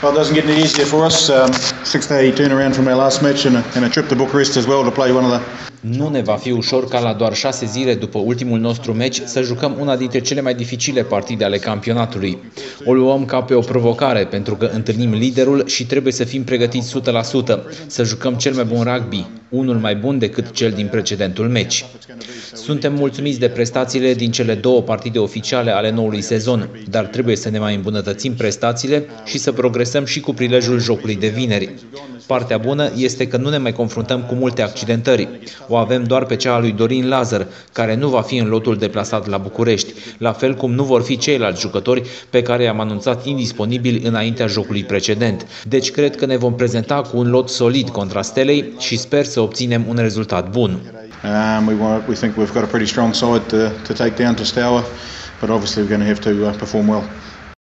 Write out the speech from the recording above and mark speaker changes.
Speaker 1: Well, it doesn't get any easier for us. 6-day turnaround from our last match and a trip to Bucharest as well to play one of the.
Speaker 2: Nu ne va fi ușor ca la doar 6 zile după ultimul nostru meci să jucăm una dintre cele mai dificile partide ale campionatului. O luăm ca pe o provocare pentru că întâlnim liderul și trebuie să fim pregătiți 100%, să jucăm cel mai bun rugby, unul mai bun decât cel din precedentul meci. Suntem mulțumiți de prestațiile din cele 2 partide oficiale ale noului sezon, dar trebuie să ne mai îmbunătățim prestațiile și să progresăm și cu prilejul jocului de vineri. Partea bună este că nu ne mai confruntăm cu multe accidentări. O avem doar pe cea a lui Dorin Lazar, care nu va fi în lotul deplasat la București, la fel cum nu vor fi ceilalți jucători pe care i-am anunțat indisponibili înaintea jocului precedent. Deci cred că ne vom prezenta cu un lot solid contra Stelei și sper să obținem un rezultat bun.
Speaker 1: We think we've got a pretty strong side to take down to Stour, but obviously we're going to have to perform well.